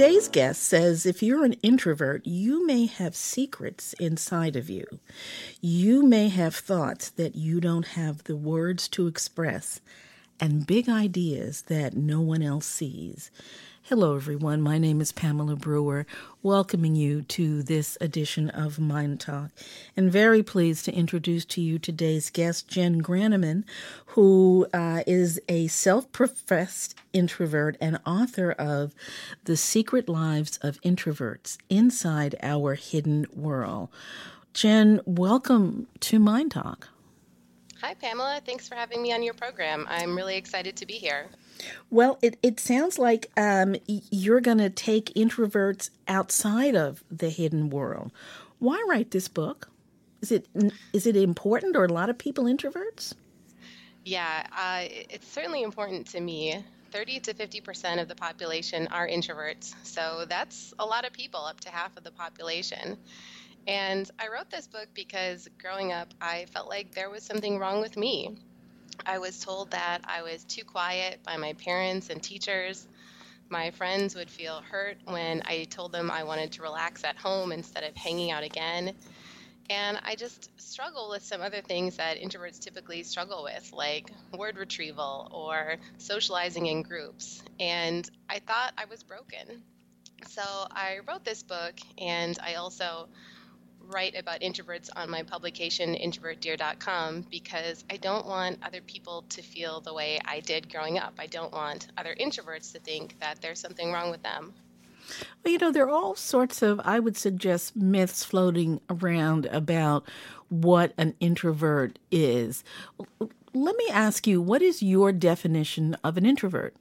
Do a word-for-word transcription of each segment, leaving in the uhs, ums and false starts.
Today's guest says if you're an introvert, you may have secrets inside of you. You may have thoughts that you don't have the words to express and big ideas that no one else sees. Hello, everyone. My name is Pamela Brewer, welcoming you to this edition of Mind Talk, and very pleased to introduce to you today's guest, Jen Granneman, who uh, is a self-professed introvert and author of The Secret Lives of Introverts Inside Our Hidden World. Jen, welcome to Mind Talk. Hi, Pamela. Thanks for having me on your program. I'm really excited to be here. Well, it, it sounds like um, you're going to take introverts outside of the hidden world. Why write this book? Is it is it important, or a lot of people introverts? Yeah, uh, it's certainly important to me. thirty to fifty percent of the population are introverts, so that's a lot of people, up to half of the population. And I wrote this book because growing up, I felt like there was something wrong with me. I was told that I was too quiet by my parents and teachers. My friends would feel hurt when I told them I wanted to relax at home instead of hanging out again. And I just struggle with some other things that introverts typically struggle with, like word retrieval or socializing in groups. And I thought I was broken. So I wrote this book, and I also write about introverts on my publication introvert dear dot com because I don't want other people to feel the way I did growing up. I don't want other introverts to think that there's something wrong with them. Well, you know, there are all sorts of, I would suggest, myths floating around about what an introvert is. Let me ask you, what is your definition of an introvert?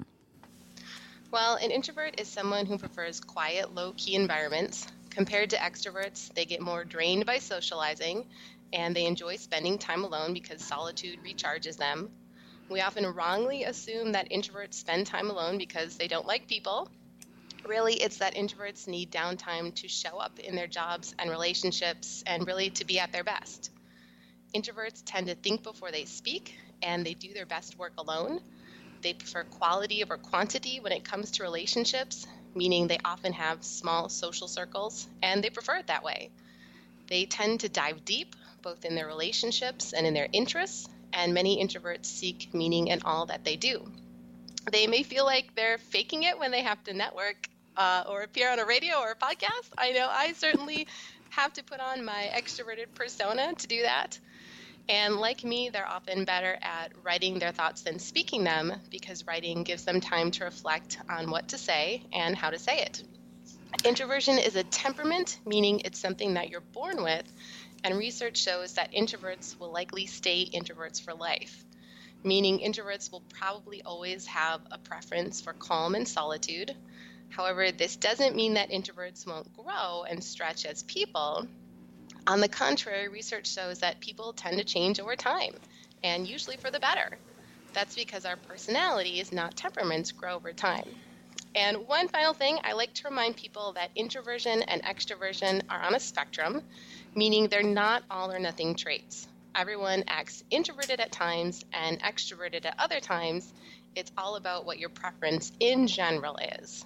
Well, an introvert is someone who prefers quiet, low-key environments. Compared to extroverts, they get more drained by socializing, and they enjoy spending time alone because solitude recharges them. We often wrongly assume that introverts spend time alone because they don't like people. Really, it's that introverts need downtime to show up in their jobs and relationships and really to be at their best. Introverts tend to think before they speak, and they do their best work alone. They prefer quality over quantity when it comes to relationships, meaning they often have small social circles, and they prefer it that way. They tend to dive deep, both in their relationships and in their interests, and many introverts seek meaning in all that they do. They may feel like they're faking it when they have to network uh, or appear on a radio or a podcast. I know I certainly have to put on my extroverted persona to do that. And like me, they're often better at writing their thoughts than speaking them because writing gives them time to reflect on what to say and how to say it. Introversion is a temperament, meaning it's something that you're born with, and research shows that introverts will likely stay introverts for life, meaning introverts will probably always have a preference for calm and solitude. However, this doesn't mean that introverts won't grow and stretch as people. On the contrary, research shows that people tend to change over time, and usually for the better. That's because our personalities, not temperaments, grow over time. And one final thing, I like to remind people that introversion and extroversion are on a spectrum, meaning they're not all or nothing traits. Everyone acts introverted at times and extroverted at other times. It's all about what your preference in general is.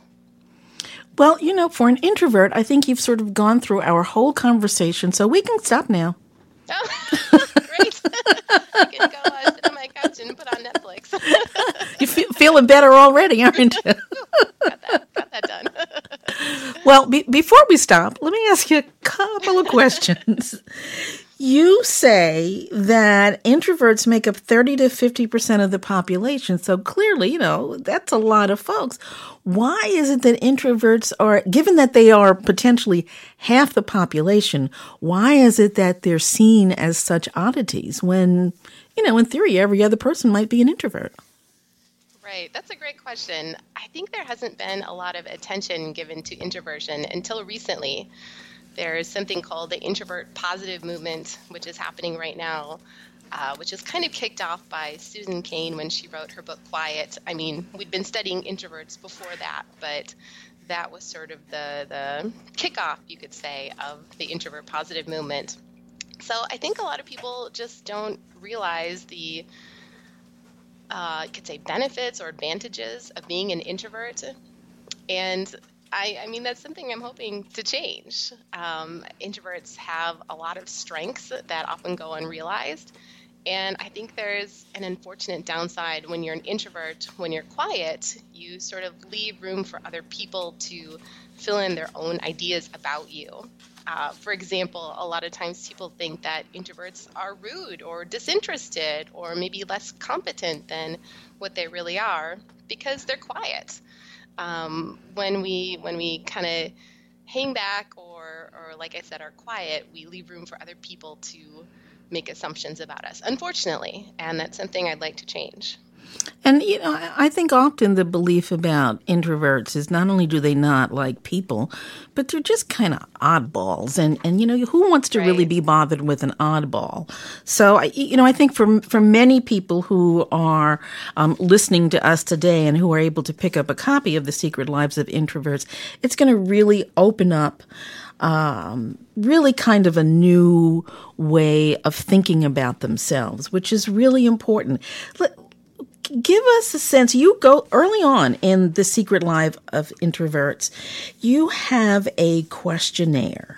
Well, you know, for an introvert, I think you've sort of gone through our whole conversation, so we can stop now. Oh, great. I can go uh, sit on my couch and put on Netflix. You're fe- feeling better already, aren't you? got that, got that done. Well, be- before we stop, let me ask you a couple of questions. You say that introverts make up thirty to fifty percent of the population. So clearly, you know, that's a lot of folks. Why is it that introverts are, given that they are potentially half the population, why is it that they're seen as such oddities when, you know, in theory, every other person might be an introvert? Right. That's a great question. I think there hasn't been a lot of attention given to introversion until recently. There's something called the introvert positive movement, which is happening right now, uh, which is kind of kicked off by Susan Cain when she wrote her book Quiet. I mean, we'd been studying introverts before that, but that was sort of the, the kickoff, you could say, of the introvert positive movement. So I think a lot of people just don't realize the, uh, you could say, benefits or advantages of being an introvert. And I, I mean, that's something I'm hoping to change. Um, introverts have a lot of strengths that often go unrealized. And I think there's an unfortunate downside when you're an introvert. When you're quiet, you sort of leave room for other people to fill in their own ideas about you. Uh, for example, a lot of times people think that introverts are rude or disinterested or maybe less competent than what they really are because they're quiet. Um, when we when we kind of hang back or or like I said are quiet, we leave room for other people to make assumptions about us, unfortunately, and that's something I'd like to change. And, you know, I think often the belief about introverts is not only do they not like people, but they're just kind of oddballs. And, and you know, who wants to Right. really be bothered with an oddball? So, I, you know, I think for, for many people who are um, listening to us today and who are able to pick up a copy of The Secret Lives of Introverts, it's going to really open up Um, really kind of a new way of thinking about themselves, which is really important. Let, give us a sense. You go early on in The Secret Life of Introverts, you have a questionnaire.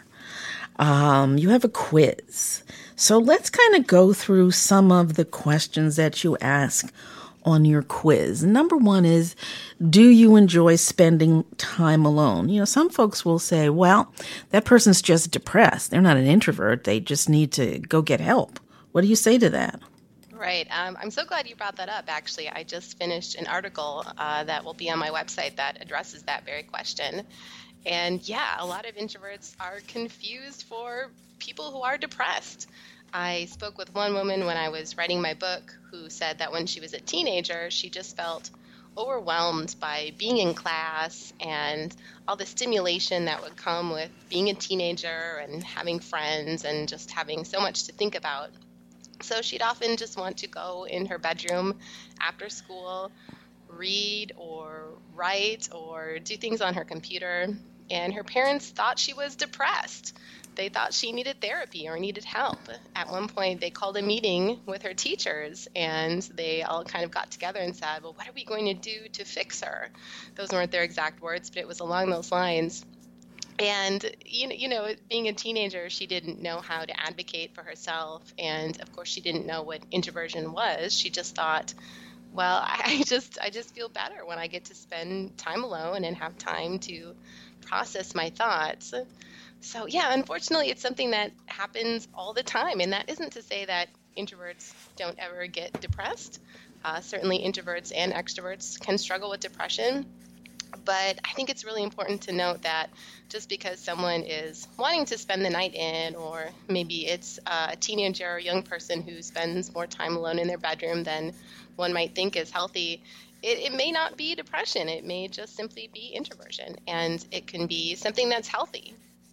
Um, you have a quiz. So let's kind of go through some of the questions that you ask on your quiz. Number one is, do you enjoy spending time alone? You know, some folks will say, well, that person's just depressed. They're not an introvert. They just need to go get help. What do you say to that? Right. Um, I'm so glad you brought that up, actually. I just finished an article uh, that will be on my website that addresses that very question. And yeah, a lot of introverts are confused for people who are depressed. I spoke with one woman when I was writing my book who said that when she was a teenager, she just felt overwhelmed by being in class and all the stimulation that would come with being a teenager and having friends and just having so much to think about. So she'd often just want to go in her bedroom after school, read or write or do things on her computer. And her parents thought she was depressed. They thought she needed therapy or needed help. At one point, they called a meeting with her teachers, and they all kind of got together and said, well, what are we going to do to fix her? Those weren't their exact words, but it was along those lines. And, you know, you know, being a teenager, she didn't know how to advocate for herself. And, of course, she didn't know what introversion was. She just thought, well, I just I just feel better when I get to spend time alone and have time to process my thoughts. So, yeah, unfortunately, it's something that happens all the time. And that isn't to say that introverts don't ever get depressed. Uh, certainly, introverts and extroverts can struggle with depression. But I think it's really important to note that just because someone is wanting to spend the night in, or maybe it's uh, a teenager or a young person who spends more time alone in their bedroom than one might think is healthy, it, it may not be depression. It may just simply be introversion, and it can be something that's healthy.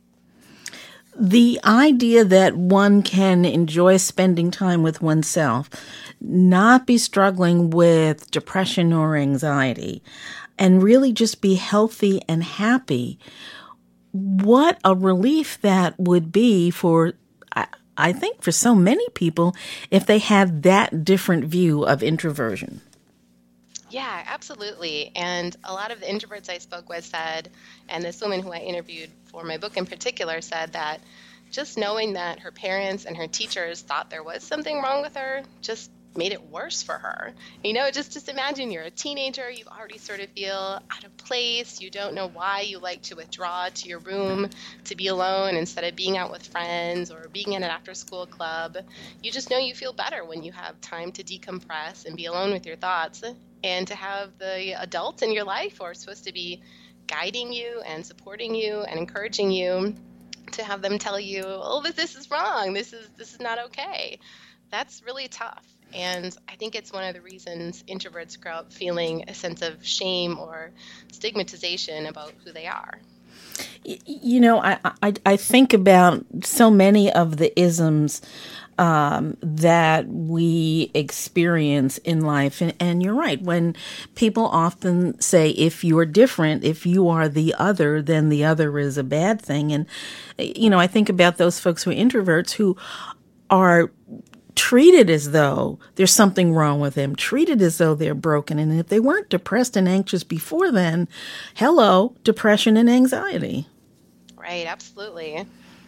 The idea that one can enjoy spending time with oneself, not be struggling with depression or anxiety, and really just be healthy and happy, what a relief that would be for, I, I think, for so many people if they had that different view of introversion. Yeah, absolutely. And a lot of the introverts I spoke with said, and this woman who I interviewed for my book in particular said that just knowing that her parents and her teachers thought there was something wrong with her just made it worse for her. You know, just, just imagine you're a teenager, you already sort of feel out of place, you don't know why you like to withdraw to your room to be alone instead of being out with friends or being in an after-school club. You just know you feel better when you have time to decompress and be alone with your thoughts, and to have the adults in your life who are supposed to be guiding you and supporting you and encouraging you, to have them tell you, oh, this, this is wrong, this is this is not okay. That's really tough. And I think it's one of the reasons introverts grow up feeling a sense of shame or stigmatization about who they are. You know, I, I, I think about so many of the isms um, that we experience in life. And, and you're right. When people often say, if you're different, if you are the other, then the other is a bad thing. And, you know, I think about those folks who are introverts who are treat it as though there's something wrong with them, treat it as though they're broken. And if they weren't depressed and anxious before then, hello, depression and anxiety. Right, absolutely.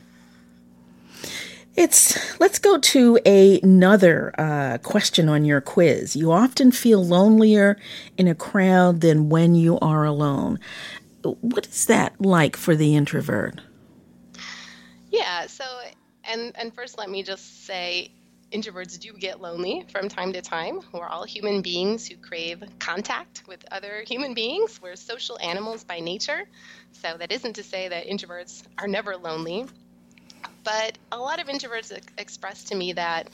It's let's go to a, another uh, question on your quiz. You often feel lonelier in a crowd than when you are alone. What is that like for the introvert? Yeah, so, and, and first let me just say, introverts do get lonely from time to time. We're all human beings who crave contact with other human beings. We're social animals by nature. So that isn't to say that introverts are never lonely. But a lot of introverts ex- express to me that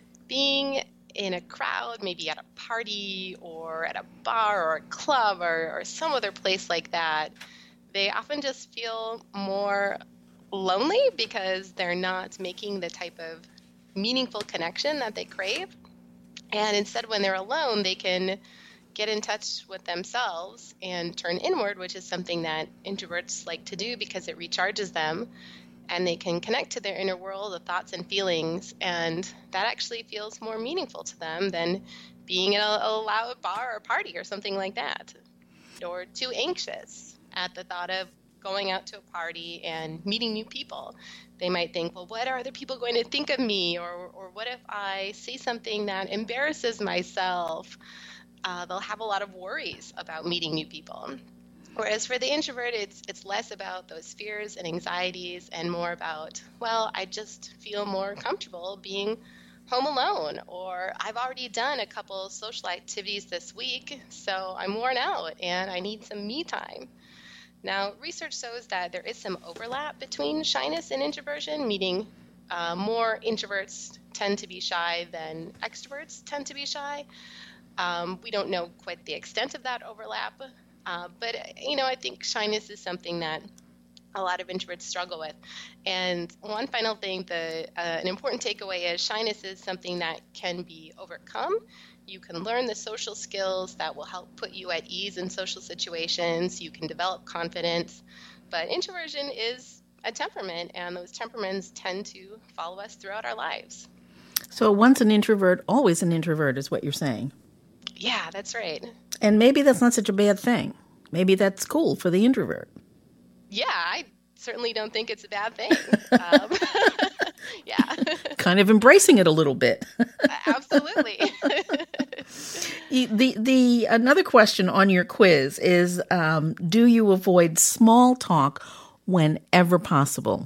being in a crowd, maybe at a party or at a bar or a club or, or some other place like that, they often just feel more lonely because they're not making the type of meaningful connection that they crave. And instead, when they're alone, they can get in touch with themselves and turn inward, which is something that introverts like to do because it recharges them. And they can connect to their inner world of thoughts and feelings, and that actually feels more meaningful to them than being in a, a loud bar or party or something like that, or too anxious at the thought of going out to a party and meeting new people. They might think, well, what are other people going to think of me, or, or what if I say something that embarrasses myself? Uh, they'll have a lot of worries about meeting new people. Whereas for the introvert, it's it's less about those fears and anxieties and more about, well, I just feel more comfortable being home alone, or I've already done a couple social activities this week, so I'm worn out and I need some me time. Now, research shows that there is some overlap between shyness and introversion, meaning uh, more introverts tend to be shy than extroverts tend to be shy. Um, we don't know quite the extent of that overlap. Uh, but, you know, I think shyness is something that a lot of introverts struggle with. And one final thing, the uh, an important takeaway is shyness is something that can be overcome. You can learn the social skills that will help put you at ease in social situations. You can develop confidence. But introversion is a temperament, and those temperaments tend to follow us throughout our lives. So once an introvert, always an introvert is what you're saying. Yeah, that's right. And maybe that's not such a bad thing. Maybe that's cool for the introvert. Yeah, I certainly don't think it's a bad thing. um, yeah. Kind of embracing it a little bit. Absolutely. the the another question on your quiz is, um, do you avoid small talk whenever possible?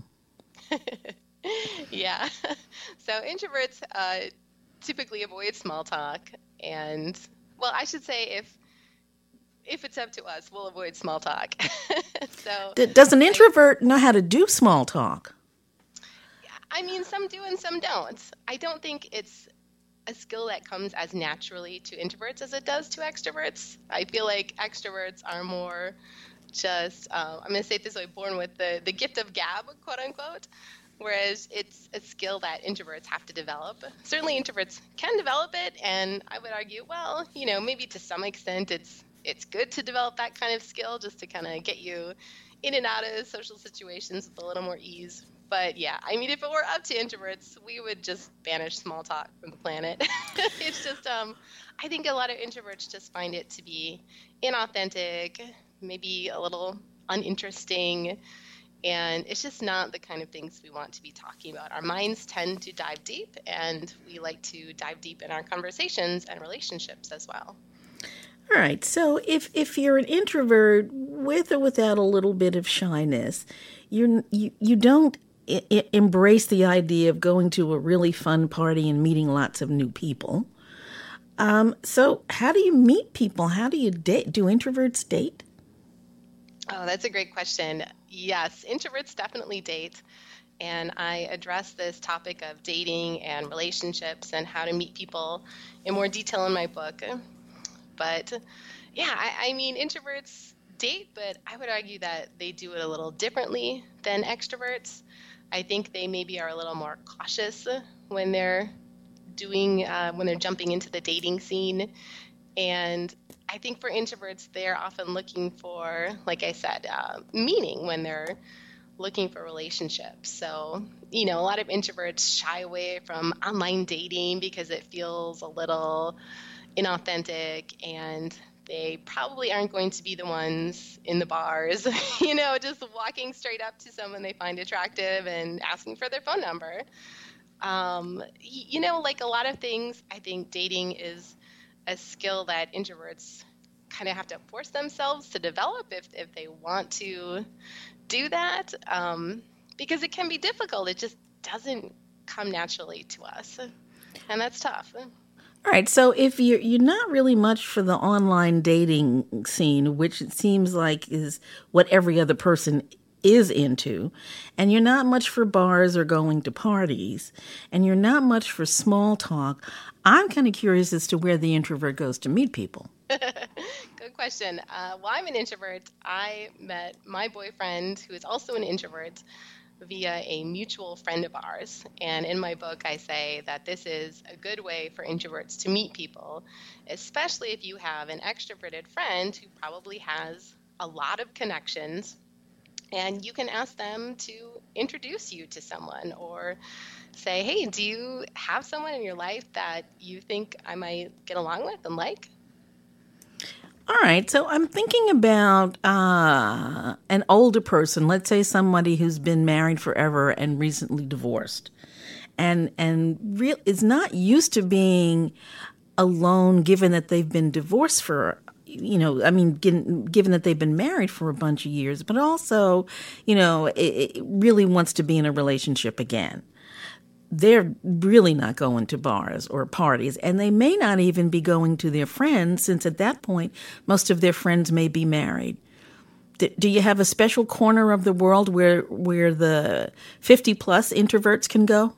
Yeah. So introverts uh, typically avoid small talk, and well, I should say if if it's up to us, we'll avoid small talk. So D- does an introvert know how to do small talk? I mean, some do and some don't. I don't think it's a skill that comes as naturally to introverts as it does to extroverts. I feel like extroverts are more just, uh, I'm going to say it this way, born with the, the gift of gab, quote unquote, whereas it's a skill that introverts have to develop. Certainly introverts can develop it, and I would argue, well, you know, maybe to some extent it's it's good to develop that kind of skill just to kind of get you in and out of social situations with a little more ease. But yeah, I mean, if it were up to introverts, we would just banish small talk from the planet. It's just, um, I think a lot of introverts just find it to be inauthentic, maybe a little uninteresting, and it's just not the kind of things we want to be talking about. Our minds tend to dive deep, and we like to dive deep in our conversations and relationships as well. All right. So if, if you're an introvert with or without a little bit of shyness, you're, you you don't I- I embrace the idea of going to a really fun party and meeting lots of new people. Um, so how do you meet people? How do you date? Do introverts date? Oh, that's a great question. Yes, introverts definitely date. And I address this topic of dating and relationships and how to meet people in more detail in my book. But yeah, I, I mean, introverts date, but I would argue that they do it a little differently than extroverts. I think they maybe are a little more cautious when they're doing, uh, when they're jumping into the dating scene. And I think for introverts, they're often looking for, like I said, uh, meaning when they're looking for relationships. So, you know, a lot of introverts shy away from online dating because it feels a little inauthentic, and they probably aren't going to be the ones in the bars, you know, just walking straight up to someone they find attractive and asking for their phone number. Um, y- you know, like a lot of things, I think dating is a skill that introverts kind of have to force themselves to develop if, if they want to do that, um, because it can be difficult. It just doesn't come naturally to us, and that's tough. All right, so if you're you're not really much for the online dating scene, which it seems like is what every other person is into, and you're not much for bars or going to parties, and you're not much for small talk, I'm kind of curious as to where the introvert goes to meet people. Good question. Uh, well, I'm an introvert. I met my boyfriend, who is also an introvert, via a mutual friend of ours. And in my book, I say that this is a good way for introverts to meet people, especially if you have an extroverted friend who probably has a lot of connections, and you can ask them to introduce you to someone, or say, hey, do you have someone in your life that you think I might get along with and like? All right, so I'm thinking about uh, an older person, let's say somebody who's been married forever and recently divorced, and and real is not used to being alone, given that they've been divorced for, you know, I mean, given, given that they've been married for a bunch of years, but also, you know, it, it really wants to be in a relationship again. They're really not going to bars or parties, and they may not even be going to their friends, since at that point, most of their friends may be married. D- do you have a special corner of the world where where the fifty-plus introverts can go?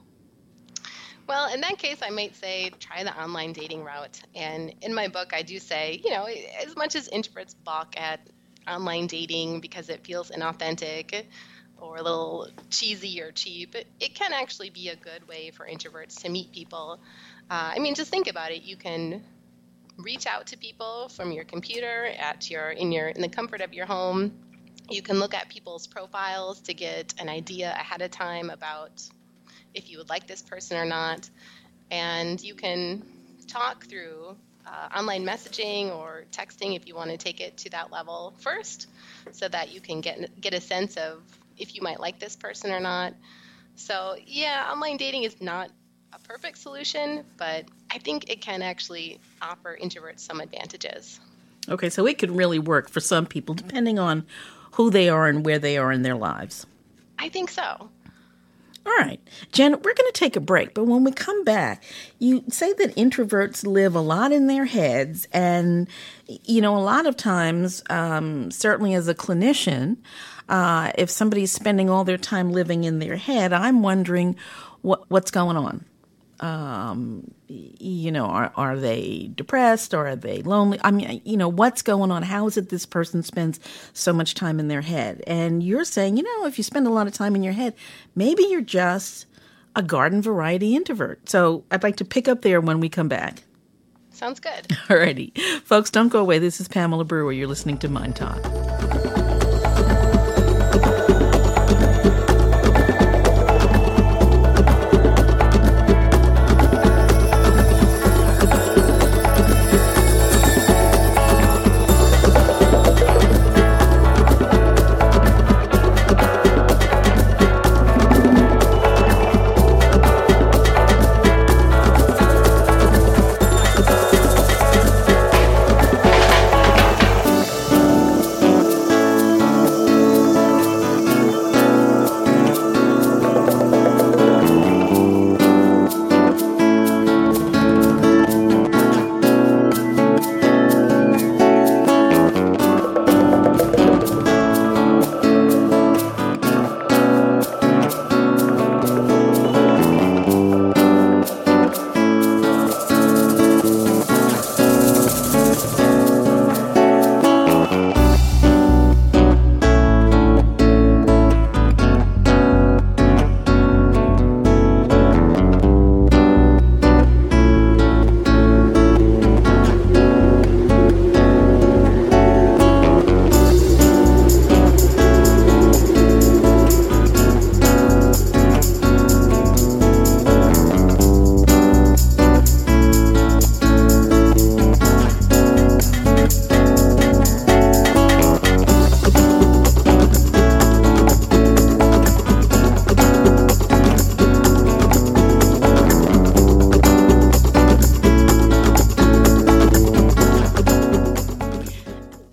Well, in that case, I might say try the online dating route. And in my book, I do say, you know, as much as introverts balk at online dating because it feels inauthentic or a little cheesy or cheap, it, it can actually be a good way for introverts to meet people. Uh, I mean, just think about it. You can reach out to people from your computer at your in your in the comfort of your home. You can look at people's profiles to get an idea ahead of time about if you would like this person or not, and you can talk through uh, online messaging or texting if you want to take it to that level first, so that you can get get a sense of if you might like this person or not. So yeah, online dating is not a perfect solution, but I think it can actually offer introverts some advantages. Okay, so it could really work for some people, depending on who they are and where they are in their lives. I think so. All right, Jen, we're going to take a break, but when we come back, you say that introverts live a lot in their heads, and, you know, a lot of times, um, certainly as a clinician, uh, if somebody's spending all their time living in their head, I'm wondering what what's going on. Um, you know, are, are they depressed, or are they lonely? I mean, you know, what's going on? How is it this person spends so much time in their head? And you're saying, you know, if you spend a lot of time in your head, maybe you're just a garden variety introvert. So I'd like to pick up there when we come back. Sounds good. Alrighty. Folks, don't go away. This is Pamela Brewer. You're listening to Mind Talk.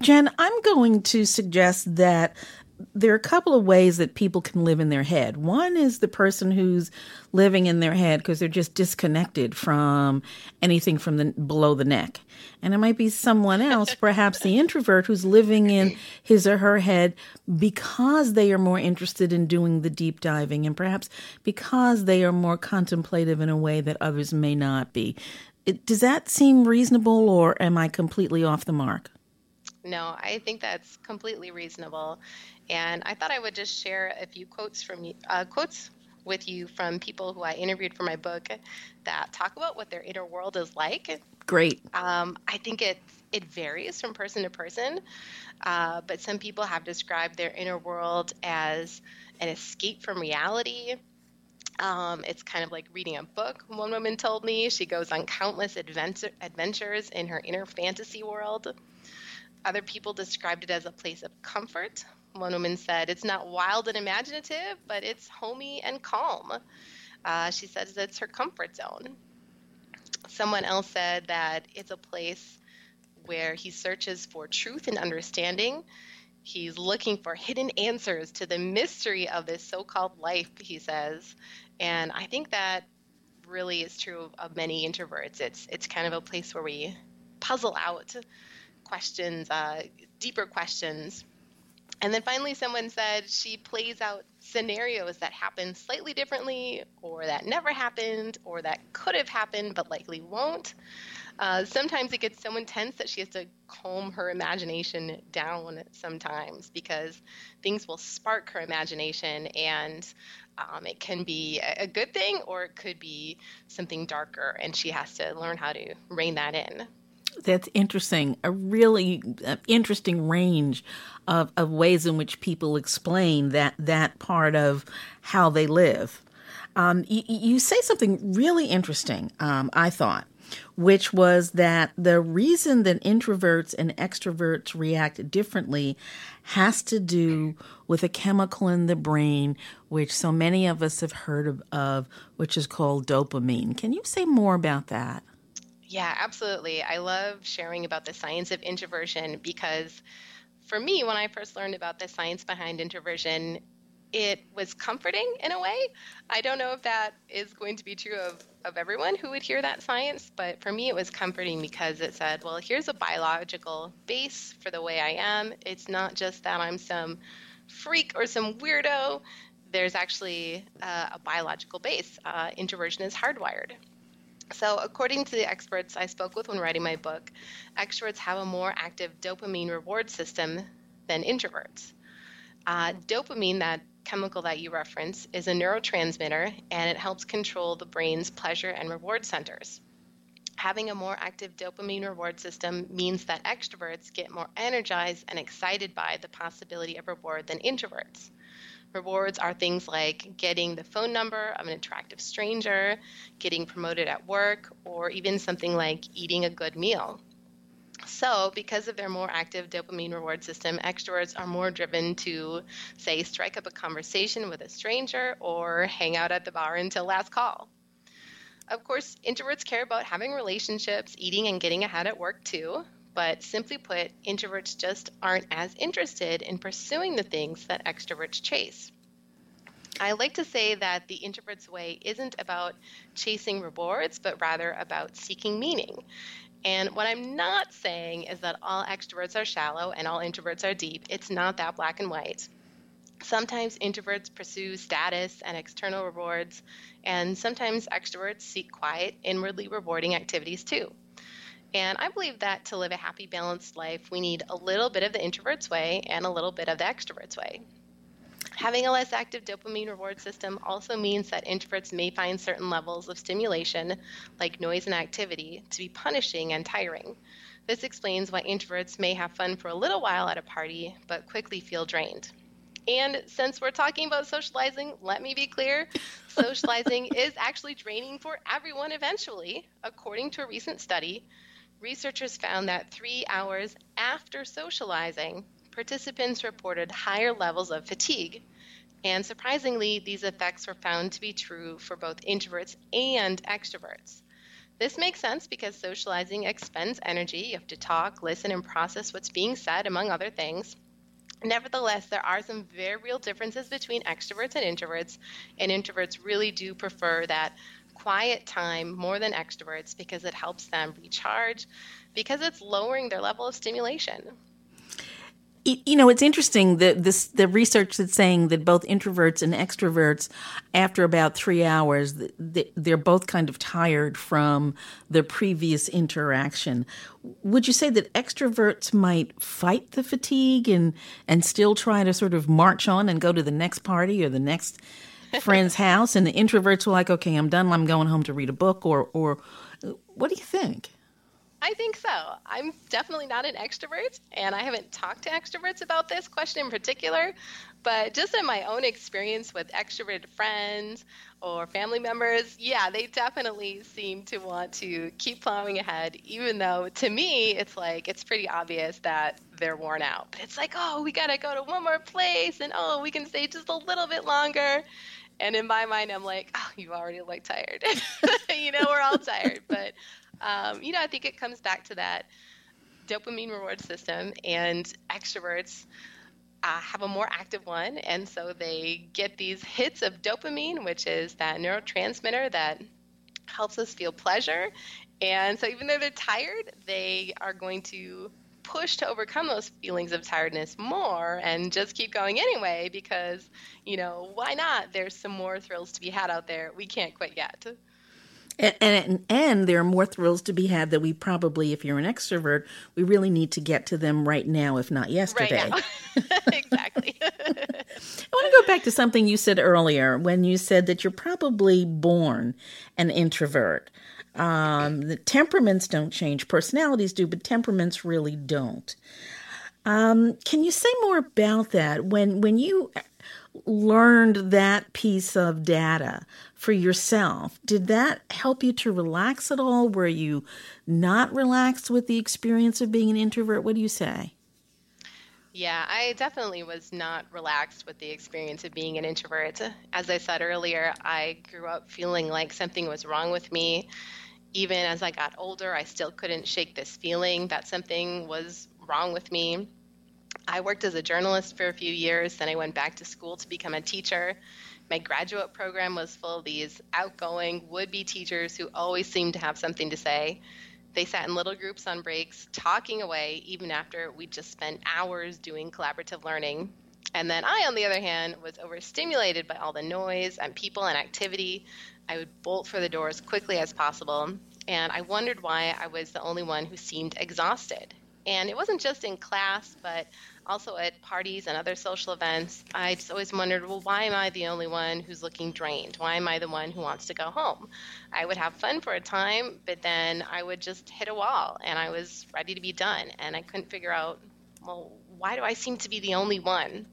Jen, I'm going to suggest that there are a couple of ways that people can live in their head. One is the person who's living in their head because they're just disconnected from anything from the below the neck. And it might be someone else, perhaps the introvert, who's living in his or her head because they are more interested in doing the deep diving and perhaps because they are more contemplative in a way that others may not be. It, does that seem reasonable, or am I completely off the mark? No, I think that's completely reasonable. And I thought I would just share a few quotes from uh, quotes with you from people who I interviewed for my book that talk about what their inner world is like. Great. Um, I think it it varies from person to person, uh, but some people have described their inner world as an escape from reality. Um, it's kind of like reading a book. One woman told me she goes on countless adventure, adventures in her inner fantasy world. Other people described it as a place of comfort. One woman said it's not wild and imaginative, but it's homey and calm. Uh, she says it's her comfort zone. Someone else said that it's a place where he searches for truth and understanding. He's looking for hidden answers to the mystery of this so-called life, he says. And I think that really is true of many introverts. It's it's kind of a place where we puzzle out questions, uh, deeper questions. And then finally someone said she plays out scenarios that happen slightly differently, or that never happened, or that could have happened but likely won't. Uh, sometimes it gets so intense that she has to calm her imagination down sometimes, because things will spark her imagination, and um, it can be a good thing or it could be something darker, and she has to learn how to rein that in. That's interesting. A really uh, interesting range of, of ways in which people explain that that part of how they live. Um, you, you say something really interesting, um, I thought, which was that the reason that introverts and extroverts react differently has to do with a chemical in the brain, which so many of us have heard of, of which is called dopamine. Can you say more about that? Yeah, absolutely. I love sharing about the science of introversion because for me, when I first learned about the science behind introversion, it was comforting in a way. I don't know if that is going to be true of, of everyone who would hear that science, but for me it was comforting because it said, well, here's a biological base for the way I am. It's not just that I'm some freak or some weirdo. There's actually uh, a biological base. Uh, introversion is hardwired. So according to the experts I spoke with when writing my book, extroverts have a more active dopamine reward system than introverts. Uh, dopamine, that chemical that you reference, is a neurotransmitter, and it helps control the brain's pleasure and reward centers. Having a more active dopamine reward system means that extroverts get more energized and excited by the possibility of reward than introverts. Rewards are things like getting the phone number of an attractive stranger, getting promoted at work, or even something like eating a good meal. So, because of their more active dopamine reward system, extroverts are more driven to, say, strike up a conversation with a stranger or hang out at the bar until last call. Of course, introverts care about having relationships, eating, and getting ahead at work too. But simply put, introverts just aren't as interested in pursuing the things that extroverts chase. I like to say that the introvert's way isn't about chasing rewards, but rather about seeking meaning. And what I'm not saying is that all extroverts are shallow and all introverts are deep. It's not that black and white. Sometimes introverts pursue status and external rewards, and sometimes extroverts seek quiet, inwardly rewarding activities too. And I believe that to live a happy, balanced life, we need a little bit of the introvert's way and a little bit of the extrovert's way. Having a less active dopamine reward system also means that introverts may find certain levels of stimulation, like noise and activity, to be punishing and tiring. This explains why introverts may have fun for a little while at a party, but quickly feel drained. And since we're talking about socializing, let me be clear, socializing is actually draining for everyone eventually. According to a recent study, researchers found that three hours after socializing, participants reported higher levels of fatigue. And surprisingly, these effects were found to be true for both introverts and extroverts. This makes sense because socializing expends energy. You have to talk, listen, and process what's being said, among other things. Nevertheless, there are some very real differences between extroverts and introverts, and introverts really do prefer that quiet time more than extroverts because it helps them recharge, because it's lowering their level of stimulation. You know, it's interesting that this the research that's saying that both introverts and extroverts, after about three hours, they're both kind of tired from the previous interaction. Would you say that extroverts might fight the fatigue and, and still try to sort of march on and go to the next party or the next friend's house, and the introverts were like, okay, I'm done, I'm going home to read a book, or or what do you think? I think so. I'm definitely not an extrovert, and I haven't talked to extroverts about this question in particular, but just in my own experience with extroverted friends or family members, yeah, they definitely seem to want to keep plowing ahead, even though to me, it's like, it's pretty obvious that they're worn out. But it's like, oh, we got to go to one more place, and oh, we can stay just a little bit longer. And in my mind, I'm like, oh, you already look tired. You know, we're all tired, but Um, you know, I think it comes back to that dopamine reward system, and extroverts uh, have a more active one, and so they get these hits of dopamine, which is that neurotransmitter that helps us feel pleasure. And so even though they're tired, they are going to push to overcome those feelings of tiredness more and just keep going anyway because, you know, why not? There's some more thrills to be had out there. We can't quit yet. And, and and there are more thrills to be had that we probably, if you're an extrovert, we really need to get to them right now, if not yesterday. Right now. Exactly. I want to go back to something you said earlier when you said that you're probably born an introvert. Um, the temperaments don't change. Personalities do, but temperaments really don't. Um, can you say more about that? When when you learned that piece of data for yourself, did that help you to relax at all? Were you not relaxed with the experience of being an introvert? What do you say? Yeah, I definitely was not relaxed with the experience of being an introvert. As I said earlier, I grew up feeling like something was wrong with me. Even as I got older, I still couldn't shake this feeling that something was wrong with me. I worked as a journalist for a few years, then I went back to school to become a teacher. My graduate program was full of these outgoing, would-be teachers who always seemed to have something to say. They sat in little groups on breaks, talking away, even after we just spent hours doing collaborative learning. And then I, on the other hand, was overstimulated by all the noise and people and activity. I would bolt for the door as quickly as possible, and I wondered why I was the only one who seemed exhausted. And it wasn't just in class, but also at parties and other social events. I just always wondered, well, why am I the only one who's looking drained? Why am I the one who wants to go home? I would have fun for a time, but then I would just hit a wall, and I was ready to be done. And I couldn't figure out, well, why do I seem to be the only one?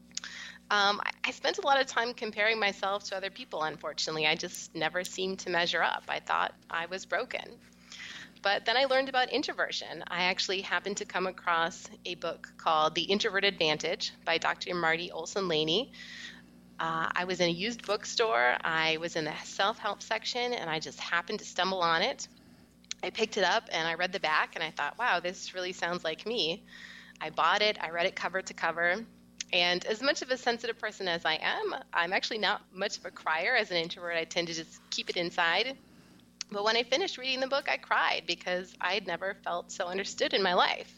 Um, I, I spent a lot of time comparing myself to other people, unfortunately. I just never seemed to measure up. I thought I was broken. But then I learned about introversion. I actually happened to come across a book called The Introvert Advantage by Doctor Marty Olson-Laney. Uh, I was in a used bookstore. I was in the self-help section, and I just happened to stumble on it. I picked it up, and I read the back, and I thought, wow, this really sounds like me. I bought it. I read it cover to cover. And as much of a sensitive person as I am, I'm actually not much of a crier. As an introvert, I tend to just keep it inside. But when I finished reading the book, I cried because I had never felt so understood in my life.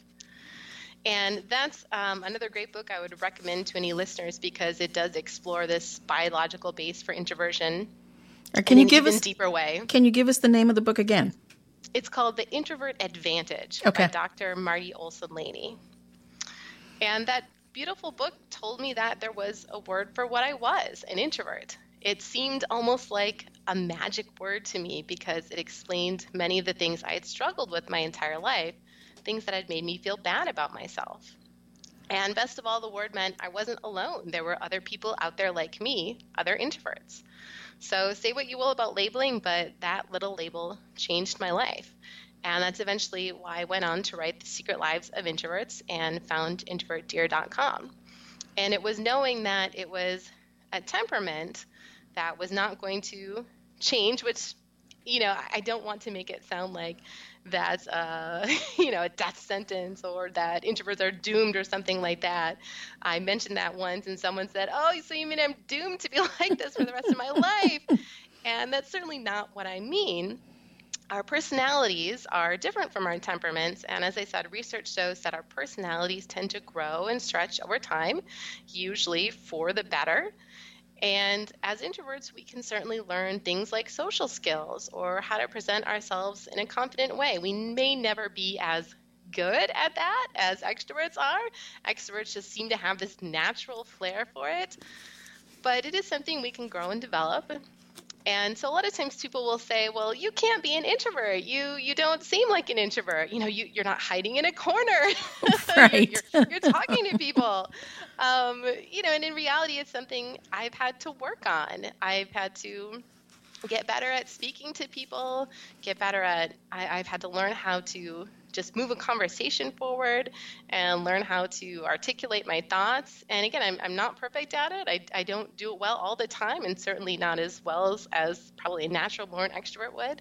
And that's um, another great book I would recommend to any listeners because it does explore this biological base for introversion uh, can in you give an even us, deeper way. Can you give us the name of the book again? It's called The Introvert Advantage okay. by Doctor Marty Olson-Laney. And that beautiful book told me that there was a word for what I was, an introvert. It seemed almost like a magic word to me because it explained many of the things I had struggled with my entire life, things that had made me feel bad about myself. And best of all, the word meant I wasn't alone. There were other people out there like me, other introverts. So say what you will about labeling, but that little label changed my life. And that's eventually why I went on to write The Secret Lives of Introverts and found introvert dear dot com. And it was knowing that it was a temperament that was not going to change, which you know, I don't want to make it sound like that's, uh, you know, a death sentence or that introverts are doomed or something like that. I mentioned that once and someone said, oh, so you mean I'm doomed to be like this for the rest of my life? And that's certainly not what I mean. Our personalities are different from our temperaments, and as I said, research shows that our personalities tend to grow and stretch over time, usually for the better. And as introverts, we can certainly learn things like social skills or how to present ourselves in a confident way. We may never be as good at that as extroverts are. Extroverts just seem to have this natural flair for it, but it is something we can grow and develop. And so a lot of times people will say, well, you can't be an introvert. You you don't seem like an introvert. You know, you, you're not hiding in a corner. Right. you're, you're, you're talking to people. Um, you know, and in reality, it's something I've had to work on. I've had to get better at speaking to people, get better at, I, I've had to learn how to just move a conversation forward and learn how to articulate my thoughts. And again, I'm, I'm not perfect at it. I, I don't do it well all the time, and certainly not as well as, as probably a natural born extrovert would.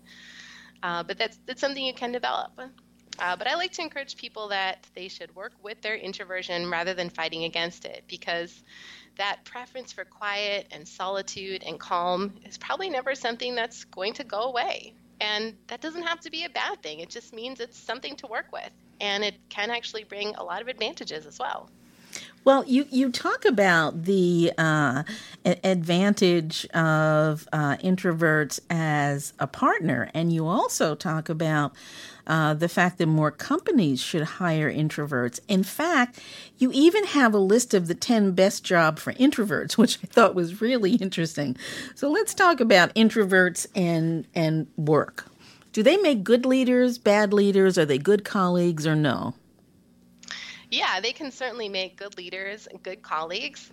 Uh, but that's, that's something you can develop. Uh, but I like to encourage people that they should work with their introversion rather than fighting against it, because that preference for quiet and solitude and calm is probably never something that's going to go away. And that doesn't have to be a bad thing. It just means it's something to work with. And it can actually bring a lot of advantages as well. Well, you, you talk about the uh, advantage of uh, introverts as a partner, and you also talk about uh, the fact that more companies should hire introverts. In fact, you even have a list of the ten best jobs for introverts, which I thought was really interesting. So let's talk about introverts and, and work. Do they make good leaders, bad leaders? Are they good colleagues, or no? Yeah, they can certainly make good leaders and good colleagues.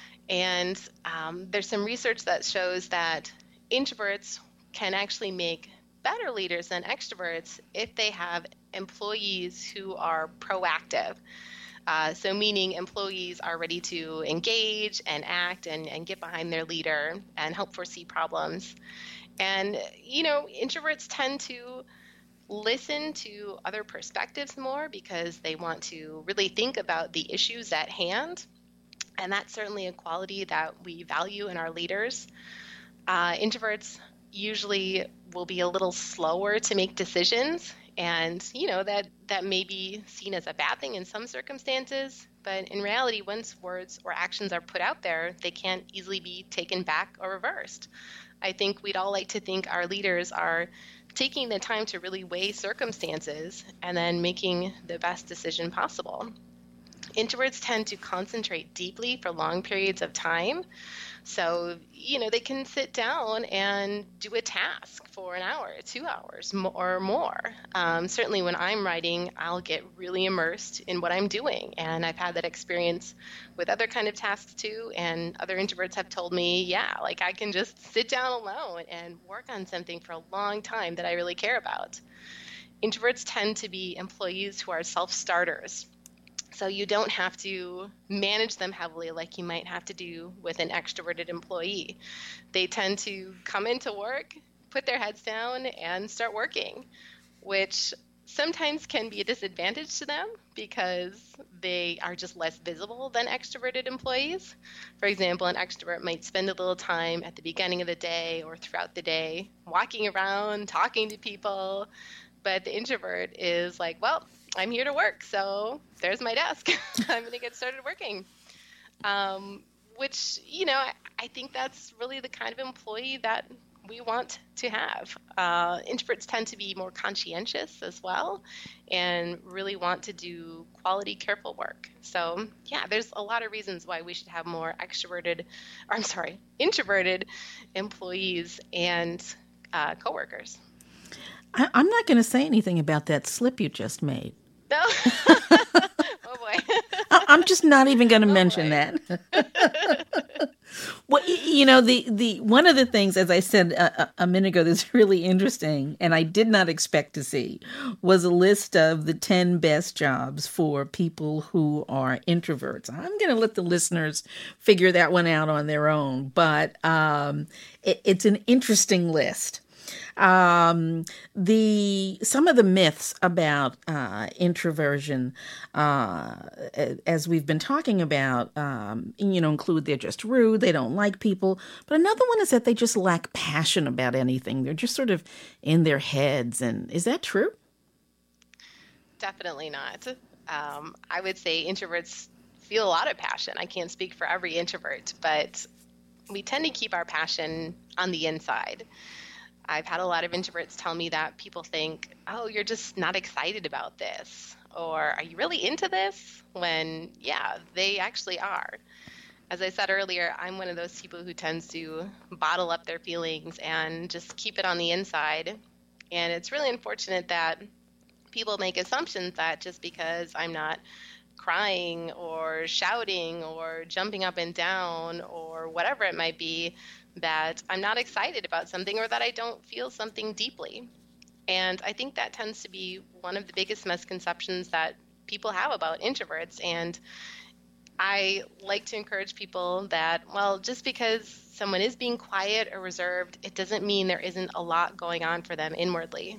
And um, there's some research that shows that introverts can actually make better leaders than extroverts if they have employees who are proactive. Uh, so meaning employees are ready to engage and act and, and get behind their leader and help foresee problems. And, you know, introverts tend to listen to other perspectives more because they want to really think about the issues at hand. And that's certainly a quality that we value in our leaders. Uh, introverts usually will be a little slower to make decisions. And, you know, that, that may be seen as a bad thing in some circumstances. But in reality, once words or actions are put out there, they can't easily be taken back or reversed. I think we'd all like to think our leaders are taking the time to really weigh circumstances and then making the best decision possible. Introverts tend to concentrate deeply for long periods of time. So, you know, they can sit down and do a task for an hour, two hours or more. Um, certainly when I'm writing, I'll get really immersed in what I'm doing. And I've had that experience with other kind of tasks too. And other introverts have told me, yeah, like I can just sit down alone and work on something for a long time that I really care about. Introverts tend to be employees who are self-starters. So you don't have to manage them heavily like you might have to do with an extroverted employee. They tend to come into work, put their heads down, and start working, which sometimes can be a disadvantage to them because they are just less visible than extroverted employees. For example, an extrovert might spend a little time at the beginning of the day or throughout the day walking around, talking to people, but the introvert is like, well, I'm here to work, so there's my desk. I'm going to get started working. Um, which, you know, I, I think that's really the kind of employee that we want to have. Uh, introverts tend to be more conscientious as well and really want to do quality, careful work. So, yeah, there's a lot of reasons why we should have more extroverted, or I'm sorry, introverted employees and uh, coworkers. I, I'm not going to say anything about that slip you just made. No. Oh boy. I'm just not even going to oh mention boy. that. Well, you know, the, the one of the things, as I said a, a minute ago, that's really interesting, and I did not expect to see, was a list of the ten best jobs for people who are introverts. I'm going to let the listeners figure that one out on their own, but um, it, it's an interesting list. Um, the some of the myths about uh, introversion, uh, as we've been talking about, um, you know, include they're just rude, they don't like people. But another one is that they just lack passion about anything. They're just sort of in their heads. And is that true? Definitely not. Um, I would say introverts feel a lot of passion. I can't speak for every introvert, but we tend to keep our passion on the inside. I've had a lot of introverts tell me that people think, oh, you're just not excited about this, or are you really into this? When, yeah, they actually are. As I said earlier, I'm one of those people who tends to bottle up their feelings and just keep it on the inside. And it's really unfortunate that people make assumptions that just because I'm not crying or shouting or jumping up and down or whatever it might be, that I'm not excited about something or that I don't feel something deeply. And I think that tends to be one of the biggest misconceptions that people have about introverts. And I like to encourage people that, well, just because someone is being quiet or reserved, it doesn't mean there isn't a lot going on for them inwardly.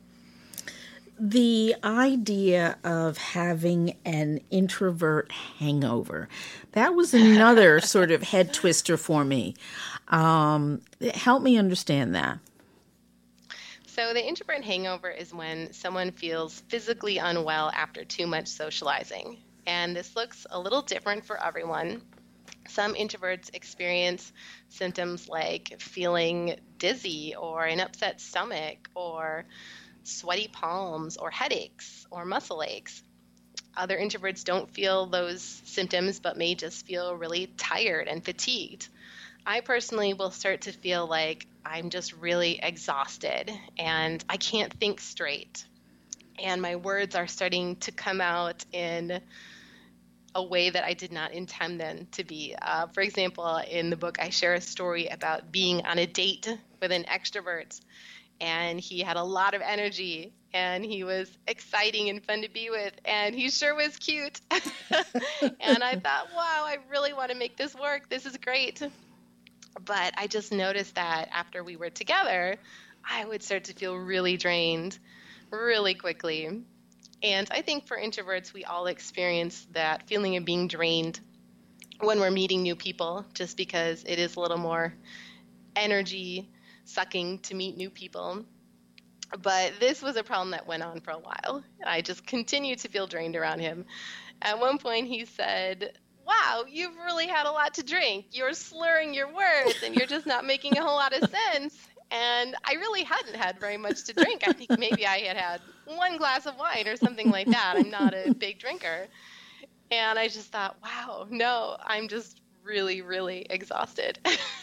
The idea of having an introvert hangover, that was another sort of head twister for me. Um, help me understand that. So the introvert hangover is when someone feels physically unwell after too much socializing. And this looks a little different for everyone. Some introverts experience symptoms like feeling dizzy or an upset stomach or sweaty palms or headaches or muscle aches. Other introverts don't feel those symptoms but may just feel really tired and fatigued. I personally will start to feel like I'm just really exhausted and I can't think straight. And my words are starting to come out in a way that I did not intend them to be. Uh, for example, in the book, I share a story about being on a date with an extrovert. And he had a lot of energy, and he was exciting and fun to be with, and he sure was cute. And I thought, wow, I really want to make this work. This is great. But I just noticed that after we were together, I would start to feel really drained really quickly. And I think for introverts, we all experience that feeling of being drained when we're meeting new people, just because it is a little more energy sucking to meet new people. But this was a problem that went on for a while. I just continued to feel drained around him. At one point he said, wow, you've really had a lot to drink. You're slurring your words and you're just not making a whole lot of sense. And I really hadn't had very much to drink. I think maybe I had had one glass of wine or something like that. I'm not a big drinker. And I just thought, wow, no, I'm just really, really exhausted.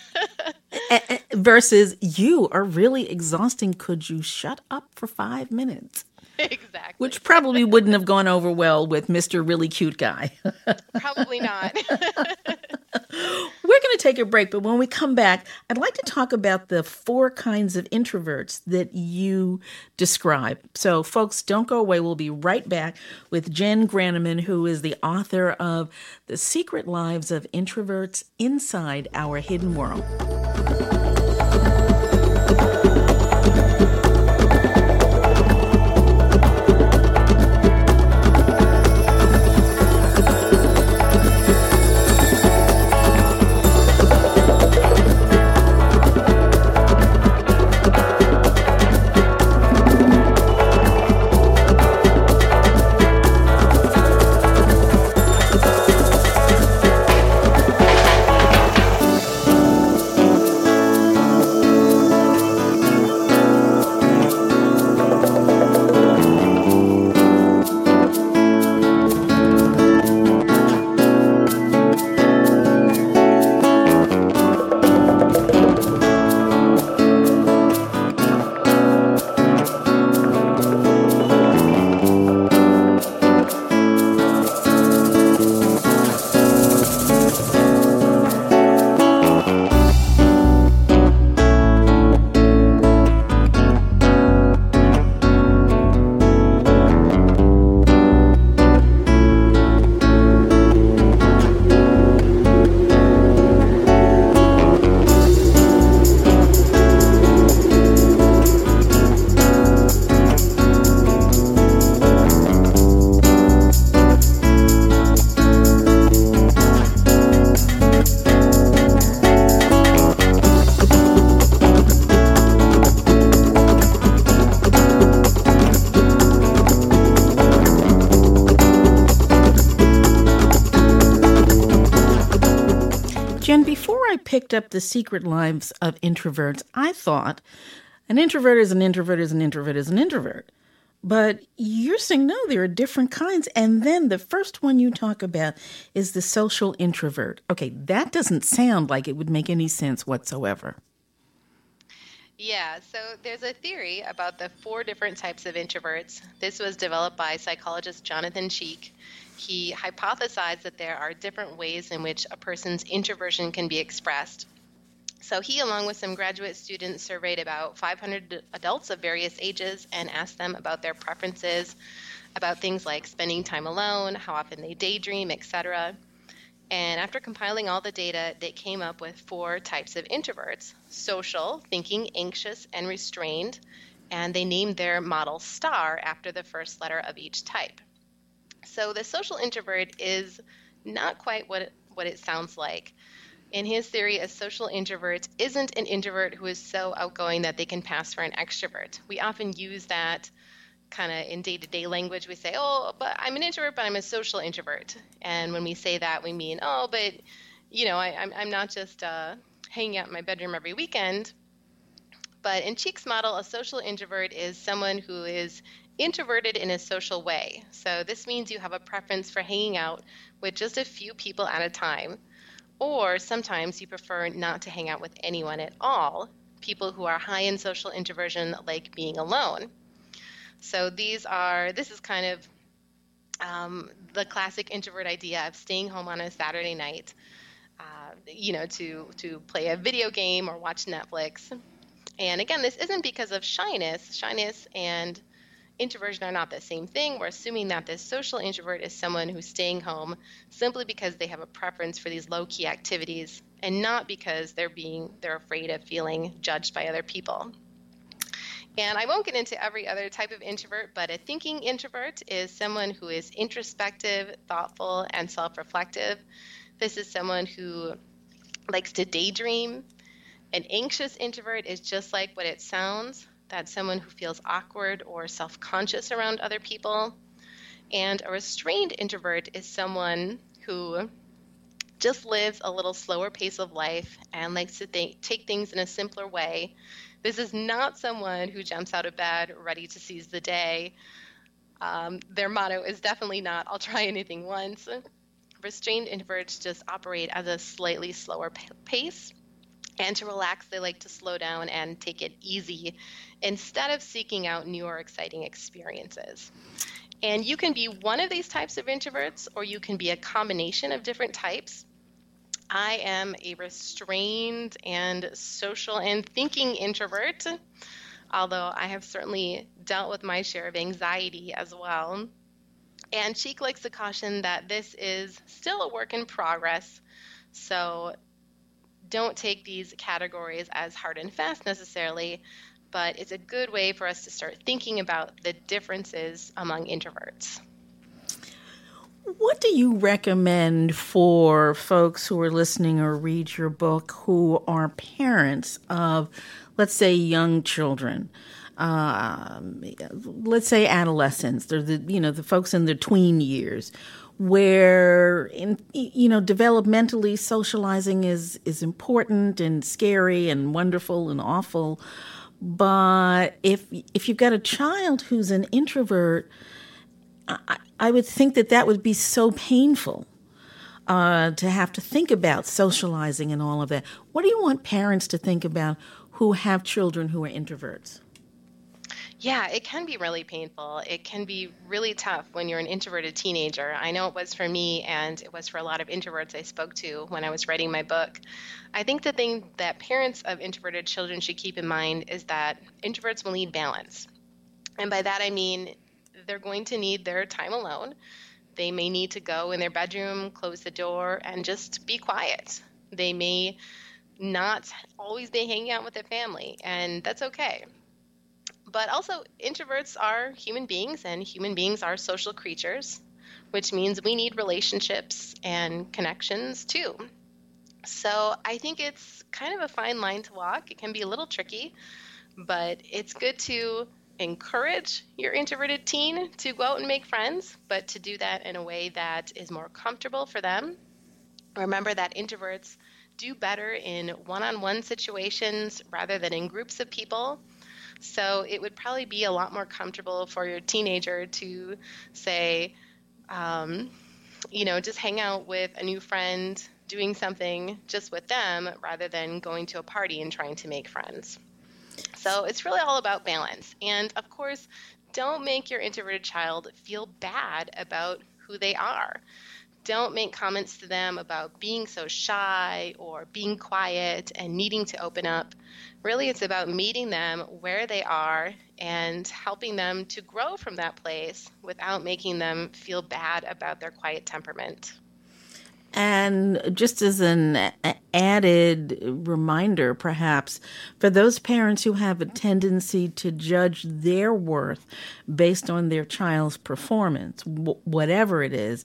Versus, you are really exhausting. Could you shut up for five minutes? Exactly. Which probably wouldn't have gone over well with Mister Really Cute Guy. Probably not. We're going to take a break, but when we come back, I'd like to talk about the four kinds of introverts that you describe. So, folks, don't go away. We'll be right back with Jen Granneman, who is the author of The Secret Lives of Introverts Inside Our Hidden World. Jen, before I picked up The Secret Lives of Introverts, I thought an introvert is an introvert is an introvert is an introvert. But you're saying, no, there are different kinds. And then the first one you talk about is the social introvert. Okay, that doesn't sound like it would make any sense whatsoever. Yeah, so there's a theory about the four different types of introverts. This was developed by psychologist Jonathan Cheek. He hypothesized that there are different ways in which a person's introversion can be expressed. So he, along with some graduate students, surveyed about five hundred adults of various ages and asked them about their preferences, about things like spending time alone, how often they daydream, et cetera. And after compiling all the data, they came up with four types of introverts: social, thinking, anxious, and restrained. And they named their model STAR after the first letter of each type. So the social introvert is not quite what it, what it sounds like. In his theory, a social introvert isn't an introvert who is so outgoing that they can pass for an extrovert. We often use that kind of in day-to-day language. We say, oh, but I'm an introvert, but I'm a social introvert. And when we say that, we mean, oh, but, you know, I, I'm, I'm not just uh, hanging out in my bedroom every weekend. But in Cheek's model, a social introvert is someone who is introverted in a social way. So this means you have a preference for hanging out with just a few people at a time. Or sometimes you prefer not to hang out with anyone at all, people who are high in social introversion, like being alone. So these are, this is kind of um, the classic introvert idea of staying home on a Saturday night, uh, you know, to, to play a video game or watch Netflix. And again, this isn't because of shyness. Shyness and introversion are not the same thing. We're assuming that this social introvert is someone who's staying home simply because they have a preference for these low-key activities and not because they're being they're afraid of feeling judged by other people. And I won't get into every other type of introvert, but a thinking introvert is someone who is introspective, thoughtful, and self-reflective. This is someone who likes to daydream. An anxious introvert is just like what it sounds. That's someone who feels awkward or self-conscious around other people. And a restrained introvert is someone who just lives a little slower pace of life and likes to think, take things in a simpler way. This is not someone who jumps out of bed ready to seize the day. Um, their motto is definitely not, I'll try anything once. Restrained introverts just operate at a slightly slower p- pace. And to relax, they like to slow down and take it easy instead of seeking out new or exciting experiences. And you can be one of these types of introverts, or you can be a combination of different types. I am a restrained and social and thinking introvert, although I have certainly dealt with my share of anxiety as well. And Cheek likes to caution that this is still a work in progress, so don't take these categories as hard and fast necessarily, but it's a good way for us to start thinking about the differences among introverts. What do you recommend for folks who are listening or read your book who are parents of, let's say, young children? Um, let's say adolescents. They're the you know the folks in their tween years, where in you know developmentally socializing is is important and scary and wonderful and awful. But if if you've got a child who's an introvert, I, I would think that that would be so painful uh, to have to think about socializing and all of that. What do you want parents to think about who have children who are introverts? Yeah, it can be really painful. It can be really tough when you're an introverted teenager. I know it was for me, and it was for a lot of introverts I spoke to when I was writing my book. I think the thing that parents of introverted children should keep in mind is that introverts will need balance. And by that I mean they're going to need their time alone. They may need to go in their bedroom, close the door, and just be quiet. They may not always be hanging out with their family, and that's okay. But also, introverts are human beings, and human beings are social creatures, which means we need relationships and connections too. So I think it's kind of a fine line to walk. It can be a little tricky, but it's good to encourage your introverted teen to go out and make friends, but to do that in a way that is more comfortable for them. Remember that introverts do better in one-on-one situations rather than in groups of people. So it would probably be a lot more comfortable for your teenager to say, um, you know, just hang out with a new friend, doing something just with them rather than going to a party and trying to make friends. So it's really all about balance. And of course, don't make your introverted child feel bad about who they are. Don't make comments to them about being so shy or being quiet and needing to open up. Really, it's about meeting them where they are and helping them to grow from that place without making them feel bad about their quiet temperament. And just as an added reminder, perhaps, for those parents who have a tendency to judge their worth based on their child's performance, whatever it is,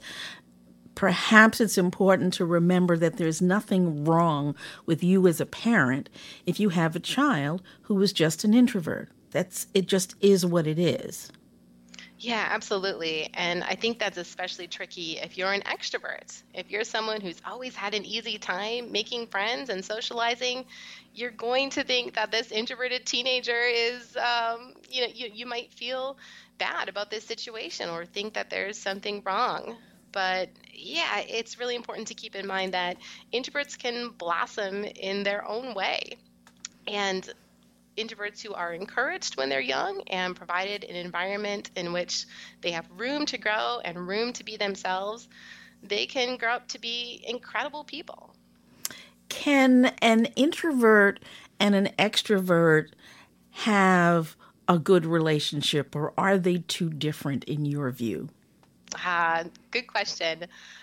perhaps it's important to remember that there's nothing wrong with you as a parent if you have a child who is just an introvert. That's it just is what it is. Yeah, absolutely. And I think that's especially tricky if you're an extrovert. If you're someone who's always had an easy time making friends and socializing, you're going to think that this introverted teenager is, um, you know, you, you might feel bad about this situation or think that there's something wrong. But yeah, it's really important to keep in mind that introverts can blossom in their own way. And introverts who are encouraged when they're young and provided an environment in which they have room to grow and room to be themselves, they can grow up to be incredible people. Can an introvert and an extrovert have a good relationship, or are they too different in your view? Ah, good question.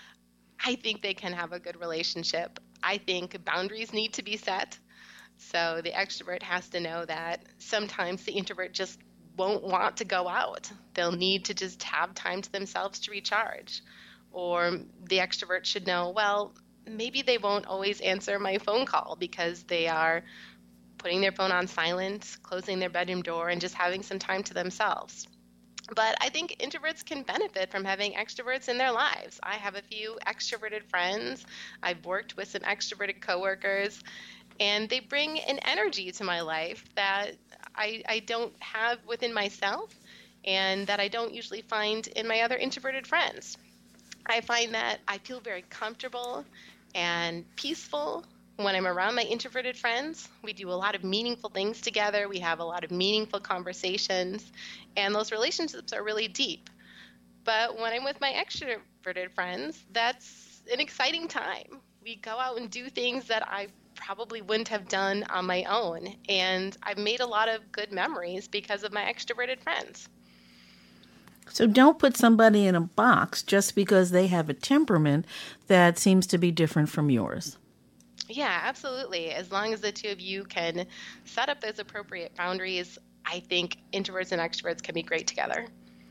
I think they can have a good relationship. I think boundaries need to be set. So the extrovert has to know that sometimes the introvert just won't want to go out. They'll need to just have time to themselves to recharge. Or the extrovert should know, well, maybe they won't always answer my phone call because they are putting their phone on silent, closing their bedroom door, and just having some time to themselves. But I think introverts can benefit from having extroverts in their lives. I have a few extroverted friends. I've worked with some extroverted coworkers. And they bring an energy to my life that I, I don't have within myself and that I don't usually find in my other introverted friends. I find that I feel very comfortable and peaceful when I'm around my introverted friends. We do a lot of meaningful things together. We have a lot of meaningful conversations, and those relationships are really deep. But when I'm with my extroverted friends, that's an exciting time. We go out and do things that I probably wouldn't have done on my own. And I've made a lot of good memories because of my extroverted friends. So don't put somebody in a box just because they have a temperament that seems to be different from yours. Yeah, absolutely. As long as the two of you can set up those appropriate boundaries, I think introverts and extroverts can be great together.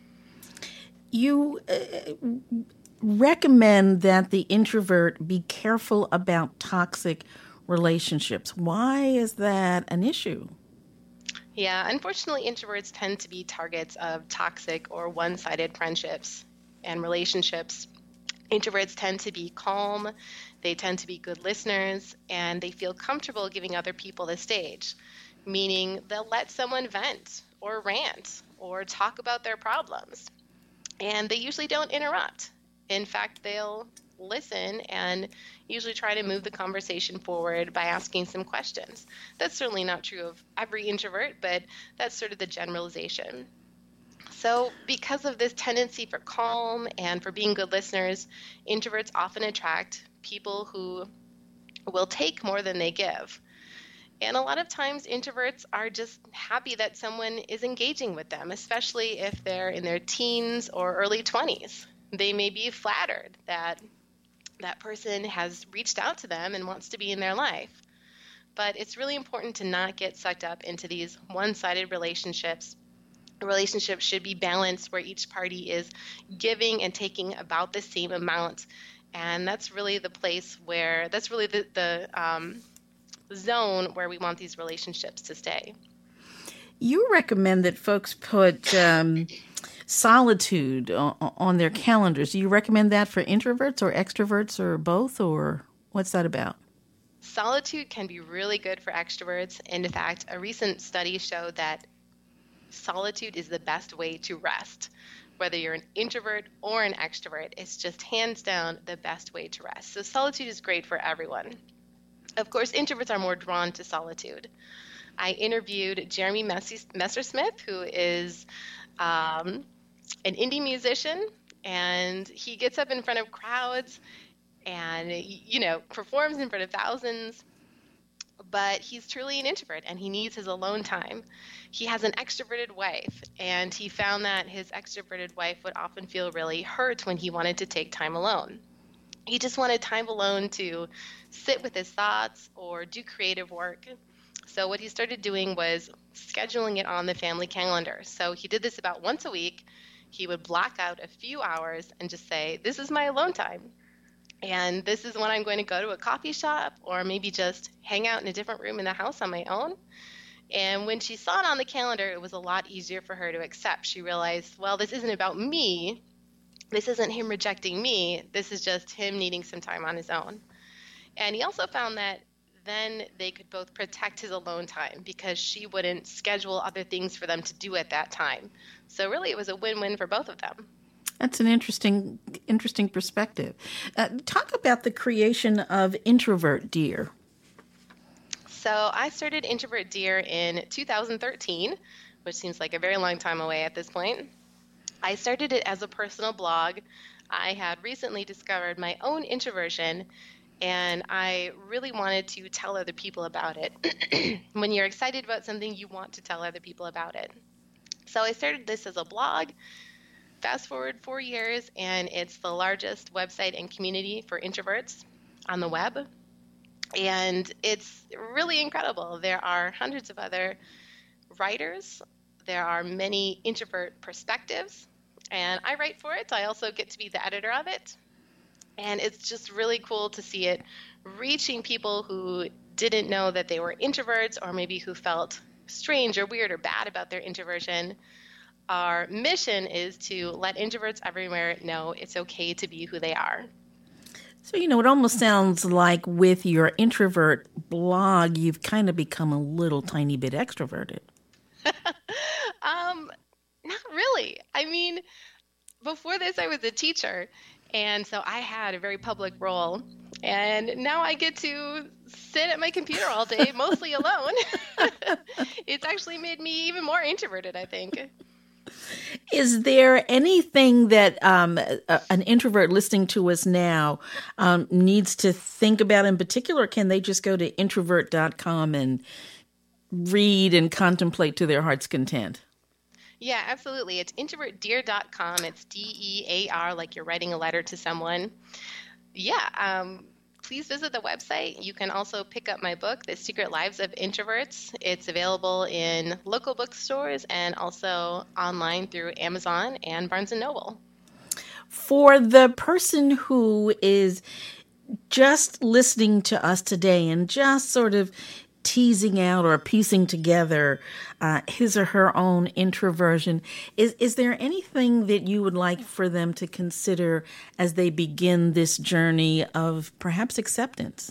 You uh, recommend that the introvert be careful about toxic relationships. Why is that an issue? Yeah, unfortunately, introverts tend to be targets of toxic or one-sided friendships and relationships. Introverts tend to be calm, they tend to be good listeners, and they feel comfortable giving other people the stage, meaning they'll let someone vent or rant or talk about their problems. And they usually don't interrupt. In fact, they'll listen and usually try to move the conversation forward by asking some questions. That's certainly not true of every introvert, but that's sort of the generalization. So because of this tendency for calm and for being good listeners, introverts often attract people who will take more than they give. And a lot of times introverts are just happy that someone is engaging with them, especially if they're in their teens or early twenties. They may be flattered that that person has reached out to them and wants to be in their life. But it's really important to not get sucked up into these one-sided relationships. A relationship should be balanced where each party is giving and taking about the same amount. And that's really the place where, that's really the, the um, zone where we want these relationships to stay. You recommend that folks put um, solitude on, on their calendars. Do you recommend that for introverts or extroverts or both, or what's that about? Solitude can be really good for extroverts. In fact, a recent study showed that solitude is the best way to rest. Whether you're an introvert or an extrovert, it's just hands down the best way to rest. So solitude is great for everyone. Of course, introverts are more drawn to solitude. I interviewed Jeremy Messersmith, who is um, an indie musician, and he gets up in front of crowds and, you know, performs in front of thousands. But he's truly an introvert, and he needs his alone time. He has an extroverted wife, and he found that his extroverted wife would often feel really hurt when he wanted to take time alone. He just wanted time alone to sit with his thoughts or do creative work. So what he started doing was scheduling it on the family calendar. So he did this about once a week. He would block out a few hours and just say, this is my alone time. And this is when I'm going to go to a coffee shop or maybe just hang out in a different room in the house on my own. And when she saw it on the calendar, it was a lot easier for her to accept. She realized, well, this isn't about me. This isn't him rejecting me. This is just him needing some time on his own. And he also found that then they could both protect his alone time because she wouldn't schedule other things for them to do at that time. So really it was a win-win for both of them. That's an interesting, interesting perspective. Uh, talk about the creation of Introvert Dear. So I started Introvert Dear in two thousand thirteen, which seems like a very long time away at this point. I started it as a personal blog. I had recently discovered my own introversion, and I really wanted to tell other people about it. When you're excited about something, you want to tell other people about it. So I started this as a blog. Fast forward four years, and it's the largest website and community for introverts on the web. And it's really incredible. There are hundreds of other writers. There are many introvert perspectives, and I write for it. I also get to be the editor of it. And it's just really cool to see it reaching people who didn't know that they were introverts or maybe who felt strange or weird or bad about their introversion. Our mission is to let introverts everywhere know it's okay to be who they are. So, you know, it almost sounds like with your introvert blog, you've kind of become a little tiny bit extroverted. um, not really. I mean, before this, I was a teacher, and so I had a very public role. And now I get to sit at my computer all day, mostly alone. It's actually made me even more introverted, I think. Is there anything that um, a, an introvert listening to us now um, needs to think about in particular? Or can they just go to introvert dot com and read and contemplate to their heart's content? Yeah, absolutely. It's introvert dear dot com. It's D E A R, like you're writing a letter to someone. Yeah, um, please visit the website. You can also pick up my book, The Secret Lives of Introverts. It's available in local bookstores and also online through Amazon and Barnes and Noble. For the person who is just listening to us today and just sort of teasing out or piecing together uh, his or her own introversion, is is there anything that you would like for them to consider as they begin this journey of perhaps acceptance?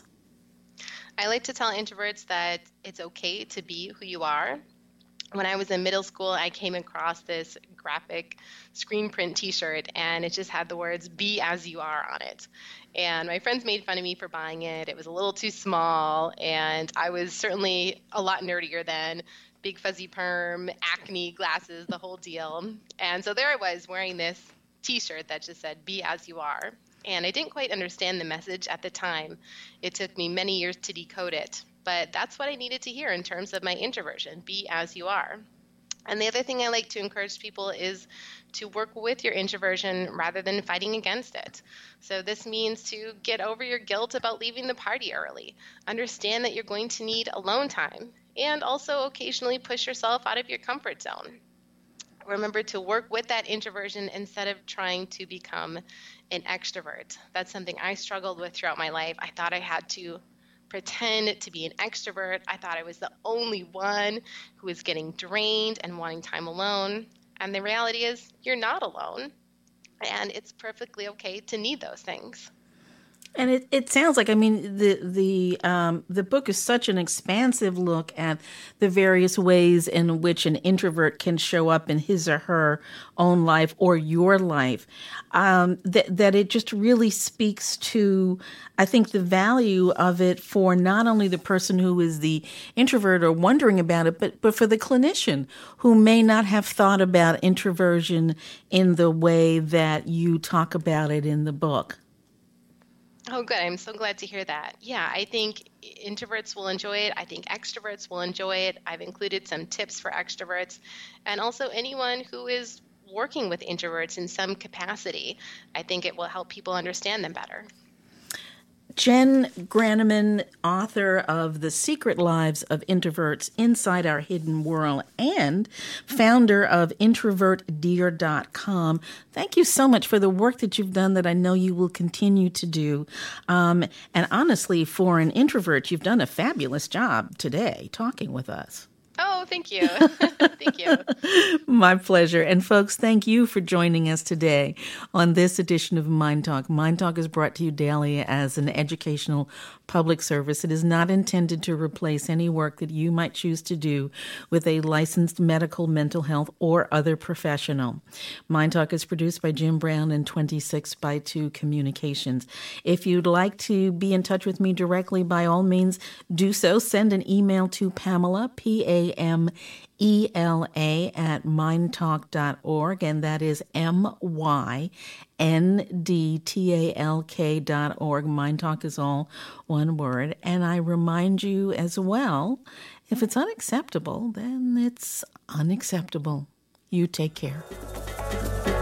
I like to tell introverts that it's okay to be who you are. When I was in middle school, I came across this graphic screen print t-shirt, and it just had the words "Be as you are" on it. And my friends made fun of me for buying it. It was a little too small, and I was certainly a lot nerdier then. Big fuzzy perm, acne, glasses, the whole deal. And so there I was wearing this t-shirt that just said, "Be as you are." And I didn't quite understand the message at the time. It took me many years to decode it. But that's what I needed to hear in terms of my introversion, be as you are. And the other thing I like to encourage people is to work with your introversion rather than fighting against it. So this means to get over your guilt about leaving the party early. Understand that you're going to need alone time, and also occasionally push yourself out of your comfort zone. Remember to work with that introversion instead of trying to become an extrovert. That's something I struggled with throughout my life. I thought I had to pretend to be an extrovert. I thought I was the only one who was getting drained and wanting time alone. And the reality is you're not alone. And it's perfectly okay to need those things. And it, it sounds like, I mean, the the um, the book is such an expansive look at the various ways in which an introvert can show up in his or her own life or your life, um, that, that it just really speaks to, I think, the value of it for not only the person who is the introvert or wondering about it, but, but for the clinician who may not have thought about introversion in the way that you talk about it in the book. Oh, good. I'm so glad to hear that. Yeah, I think introverts will enjoy it. I think extroverts will enjoy it. I've included some tips for extroverts and also anyone who is working with introverts in some capacity. I think it will help people understand them better. Jen Granneman, author of The Secret Lives of Introverts Inside Our Hidden World and founder of introvert dear dot com. Thank you so much for the work that you've done that I know you will continue to do. Um, and honestly, for an introvert, you've done a fabulous job today talking with us. Oh, thank you. Thank you. My pleasure. And folks, thank you for joining us today on this edition of Mind Talk. Mind Talk is brought to you daily as an educational public service. It is not intended to replace any work that you might choose to do with a licensed medical, mental health, or other professional. Mind Talk is produced by Jim Brown and twenty-six by two Communications. If you'd like to be in touch with me directly, by all means, do so. Send an email to Pamela, P A M E L A, at mindtalk dot org, and that is M Y N D T A L K dot org. Mindtalk is all one word. And I remind you as well, if it's unacceptable, then it's unacceptable. You take care.